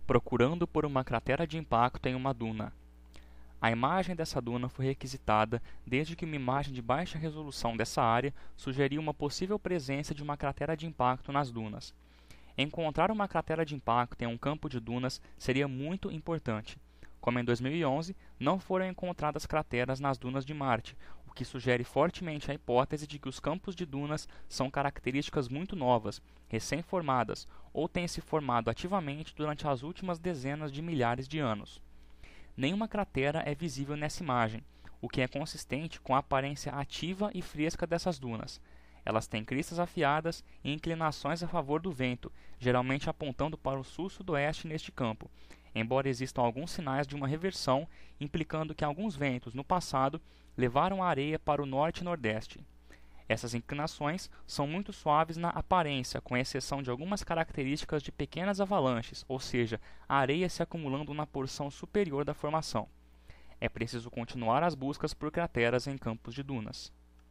procurando por uma cratera de impacto em uma duna. A imagem dessa duna foi requisitada desde que uma imagem de baixa resolução dessa área sugeria uma possível presença de uma cratera de impacto nas dunas. Encontrar uma cratera de impacto em um campo de dunas seria muito importante. Como em 2011, não foram encontradas crateras nas dunas de Marte, o que sugere fortemente a hipótese de que os campos de dunas são características muito novas, recém-formadas, ou têm se formado ativamente durante as últimas dezenas de milhares de anos. Nenhuma cratera é visível nessa imagem, o que é consistente com a aparência ativa e fresca dessas dunas. Elas têm cristas afiadas e inclinações a favor do vento, geralmente apontando para o sul-sudoeste neste campo, embora existam alguns sinais de uma reversão, implicando que alguns ventos, no passado, levaram a areia para o norte e nordeste. Essas inclinações são muito suaves na aparência, com exceção de algumas características de pequenas avalanches, ou seja, a areia se acumulando na porção superior da formação. É preciso continuar as buscas por crateras em campos de dunas.